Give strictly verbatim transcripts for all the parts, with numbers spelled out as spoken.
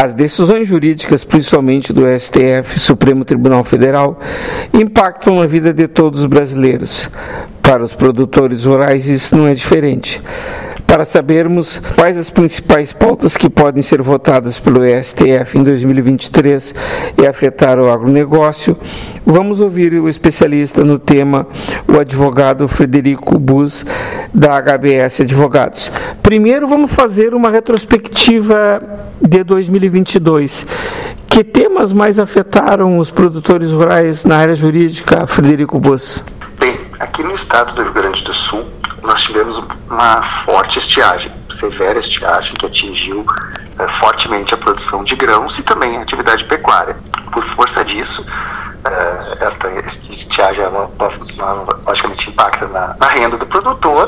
As decisões jurídicas, principalmente do S T F, Supremo Tribunal Federal, impactam a vida de todos os brasileiros. Para os produtores rurais, isso não é diferente. Para sabermos quais as principais pautas que podem ser votadas pelo S T F em dois mil e vinte e três e afetar o agronegócio, vamos ouvir o especialista no tema, o advogado Frederico Bus, da H B S Advogados. Primeiro, vamos fazer uma retrospectiva de dois mil e vinte e dois. Que temas mais afetaram os produtores rurais na área jurídica, Frederico Bus? Bem, aqui no estado do Rio Grande do Sul, nós tivemos uma forte estiagem, severa estiagem, que atingiu eh, fortemente a produção de grãos e também a atividade pecuária. Por força disso, eh, esta estiagem, ela, ela, logicamente, impacta na, na renda do produtor.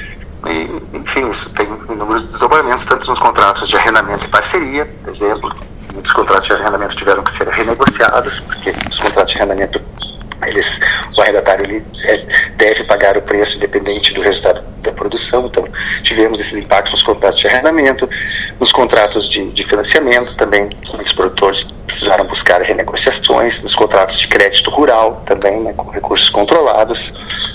E, enfim, isso tem inúmeros desdobramentos, tanto nos contratos de arrendamento e parceria, por exemplo. Muitos contratos de arrendamento tiveram que ser renegociados, porque os contratos de arrendamento, eles, o arrendatário ele, é, deve pagar o preço independente do resultado da produção. Então, tivemos esses impactos nos contratos de arrendamento, nos contratos de, de financiamento também. Muitos produtores precisaram buscar renegociações, nos contratos de crédito rural também, né, com recursos controlados.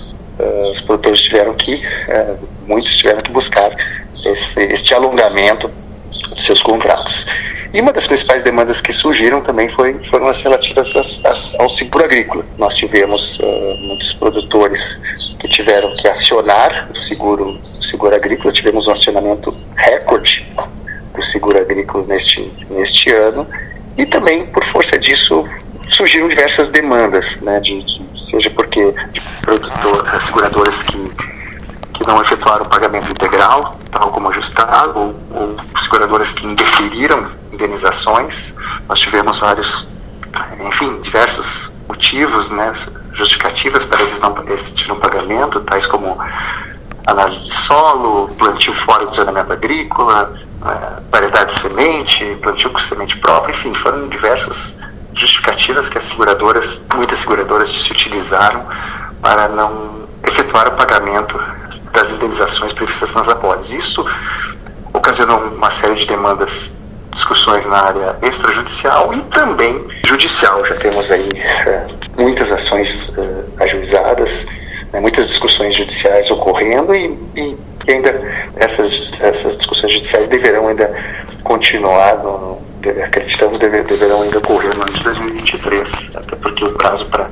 Uh, os produtores tiveram que, uh, muitos tiveram que buscar esse, este alongamento dos seus contratos. E uma das principais demandas que surgiram também foi, foram as relativas as, as, ao seguro agrícola. Nós tivemos uh, muitos produtores que tiveram que acionar o seguro, o seguro agrícola. Tivemos um acionamento recorde do seguro agrícola neste, neste ano. E também, por força disso, surgiram diversas demandas, né, de, de, seja porque de produtor, seguradoras que, que não efetuaram o pagamento integral, tal como ajustado, ou, ou seguradoras que indeferiram indenizações. Nós tivemos vários, enfim, diversos motivos, né, justificativas para esses não, esse não pagamento, tais como análise de solo, plantio fora do zoneamento agrícola, é, variedade de semente, plantio com semente própria, enfim, foram diversas justificativas que as seguradoras, muitas seguradoras se utilizaram para não efetuar o pagamento das indenizações previstas nas apólices. Isso ocasionou uma série de demandas, discussões na área extrajudicial e também judicial. Já temos aí uh, muitas ações uh, ajuizadas, né, muitas discussões judiciais ocorrendo e, e ainda essas, essas discussões judiciais deverão ainda continuar, no, acreditamos deve, deverão ainda ocorrer no ano de dois mil e vinte e três, até porque o prazo para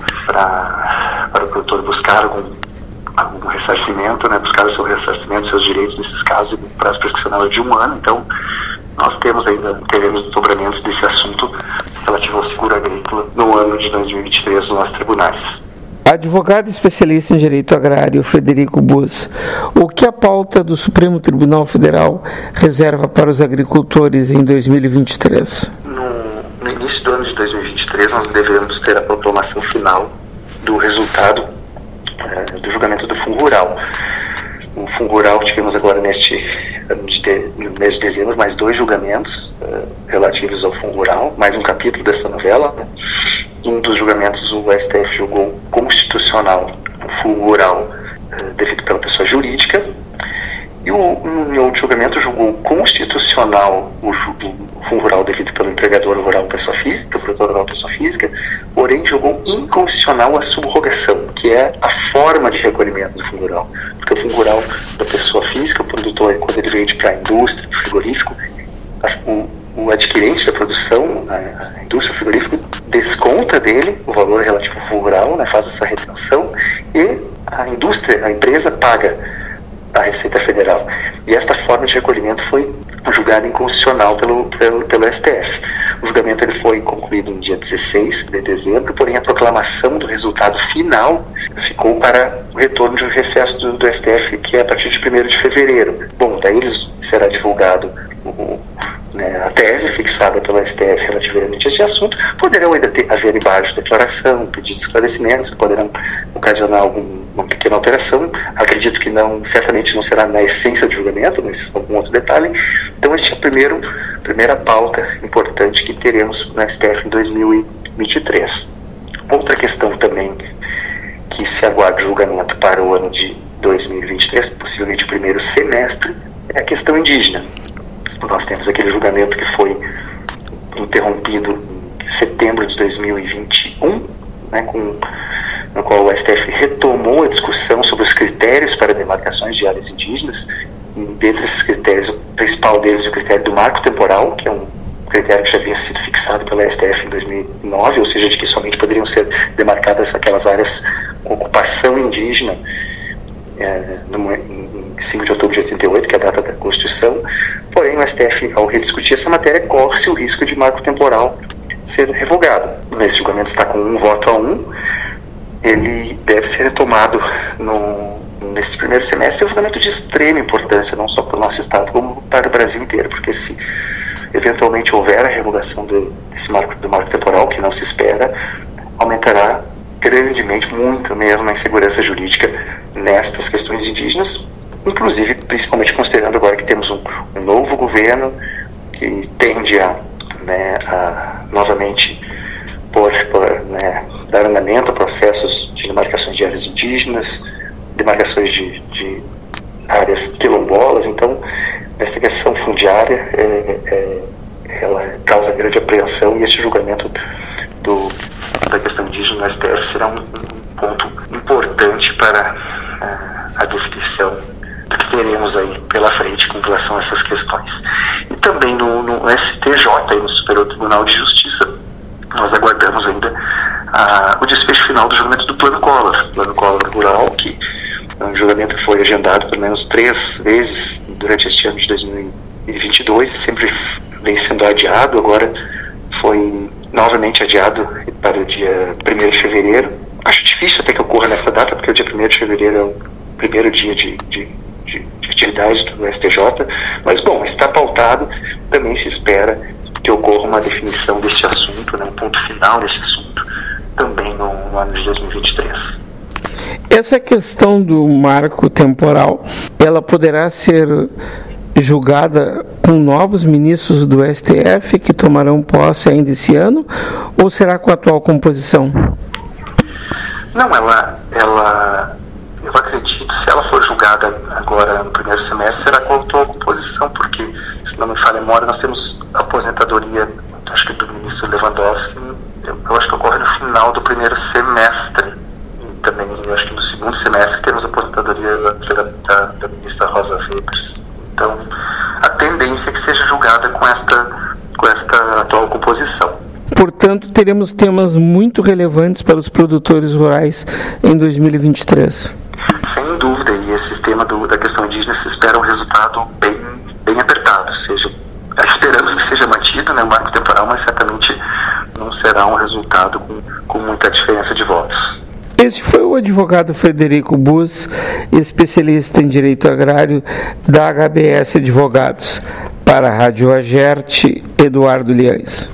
para o produtor buscar algum algum ressarcimento, né, buscar o seu ressarcimento, seus direitos nesses casos, o prazo prescricional é de um ano. Então nós temos ainda, teremos desdobramentos desse assunto relativo ao seguro agrícola no ano de dois mil e vinte e três nos nossos tribunais. Advogado especialista em direito agrário, Frederico Bus, o que a pauta do Supremo Tribunal Federal reserva para os agricultores em dois mil e vinte e três? No, no início do ano de dois mil e vinte e três, nós devemos ter a proclamação final do resultado uh, do julgamento do Fundo Rural. No Fundo Rural tivemos agora neste ano de, de, no mês de dezembro mais dois julgamentos uh, relativos ao Fundo Rural, mais um capítulo dessa novela. Né? Um dos julgamentos o S T F julgou constitucional o Fundo Rural uh, devido pela pessoa jurídica, e o, um, em outro julgamento julgou constitucional o, o Fundo Rural devido pelo empregador rural pessoa física, o produtor rural pessoa física, porém julgou inconstitucional a subrogação, que é a forma de recolhimento do Fundo Rural. Porque o Fundo Rural da pessoa física, o produtor, quando ele vende para a indústria, o frigorífico, a, o, o adquirente da produção, a, a indústria, o frigorífico, desconta dele o valor relativo ao Fundo Rural, né, faz essa retenção, e a indústria, a empresa, paga a Receita Federal. E esta forma de recolhimento foi julgada inconstitucional pelo, pelo, pelo S T F. O julgamento ele foi concluído no dia dezesseis de dezembro, porém a proclamação do resultado final ficou para o retorno de um recesso do, do S T F, que é a partir de primeiro de fevereiro. Bom, daí eles, será divulgado o, né, a tese fixada pelo S T F relativamente a esse assunto. Poderão ainda ter, haver embargos de declaração, pedido de esclarecimentos, poderão ocasionar algum uma pequena alteração, acredito que não, certamente não será na essência do julgamento, mas algum outro detalhe. Então este é a primeiro, primeira pauta importante que teremos no S T F em dois mil e vinte e três. Outra questão também que se aguarda julgamento para o ano de dois mil e vinte e três, possivelmente o primeiro semestre, é a questão indígena. Nós temos aquele julgamento que foi interrompido em setembro de dois mil e vinte e um, né, com, no qual o S T F retomou a discussão sobre os critérios para demarcações de áreas indígenas. E dentre esses critérios, o principal deles é o critério do marco temporal, que é um critério que já havia sido fixado pela S T F em dois mil e nove, ou seja, de que somente poderiam ser demarcadas aquelas áreas com ocupação indígena é, no, em cinco de outubro de oitenta e oito, que é a data da Constituição. Porém, o S T F, ao rediscutir essa matéria, corre-se o risco de marco temporal ser revogado. Nesse julgamento está com um voto a um, ele deve ser retomado no, nesse primeiro semestre. É um julgamento de extrema importância, não só para o nosso Estado, como para o Brasil inteiro, porque se eventualmente houver a revogação do, desse marco, do marco temporal, que não se espera, aumentará grandemente, muito mesmo, a insegurança jurídica nestas questões indígenas, inclusive, principalmente considerando agora que temos um, um novo governo que tende a, né, a novamente por, por, né, dar andamento a processos de demarcações de áreas indígenas, demarcações de, de áreas quilombolas. Então, essa questão fundiária é, é, ela causa grande apreensão, e esse julgamento do, da questão indígena no S T F será um, um ponto importante para uh, a definição do que teremos aí pela frente com relação a essas questões. E também no, no S T J, no Superior Tribunal de Justiça, nós aguardamos ainda uh, o desfecho final do julgamento do Plano Collor, Plano Collor Rural, que é um julgamento que foi agendado pelo menos três vezes durante este ano de dois mil e vinte e dois, sempre vem sendo adiado. Agora foi novamente adiado para o dia primeiro de fevereiro. Acho difícil até que ocorra nessa data, porque o dia primeiro de fevereiro é o primeiro dia de, de, de, de atividade do S T J, mas bom, está pautado. Também se espera que ocorra uma definição deste assunto, né, um ponto final desse assunto, também no, no ano de dois mil e vinte e três. Essa questão do marco temporal, ela poderá ser julgada com novos ministros do S T F que tomarão posse ainda esse ano, ou será com a atual composição? Não, ela, ela, eu acredito, se ela for julgada agora no primeiro semestre, será com a atual composição, porque, se não me falha a memória, nós temos a aposentadoria, acho que do ministro Lewandowski, eu, eu acho que ocorre no final do primeiro semestre. Também, eu acho que no segundo semestre temos a aposentadoria da, da, da ministra Rosa Weber. Então, a tendência é que seja julgada com esta, com esta atual composição. Portanto, teremos temas muito relevantes para os produtores rurais em dois mil e vinte e três. Sem dúvida, e esse tema do, da questão indígena se espera um resultado bem, bem apertado. Ou seja, esperamos que seja mantido, né, o marco temporal, mas certamente não será um resultado com, com muita diferença de votos. Este foi o advogado Frederico Bus, especialista em direito agrário da H B S Advogados. Para a Rádio Agerte, Eduardo Liães.